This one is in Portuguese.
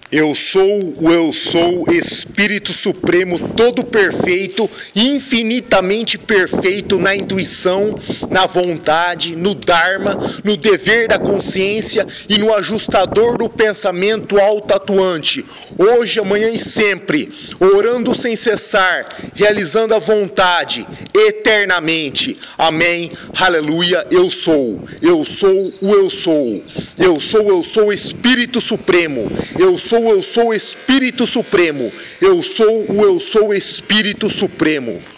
Eu sou o Eu Sou, Espírito Supremo, todo perfeito, infinitamente perfeito na intuição, na vontade, no Dharma, no dever da consciência e no ajustador do pensamento auto-atuante, hoje, amanhã e sempre, orando sem cessar, realizando a vontade, eternamente. Amém, aleluia, eu sou o Eu Sou. Eu sou Espírito Supremo. Eu sou Espírito Supremo. Eu sou Espírito Supremo.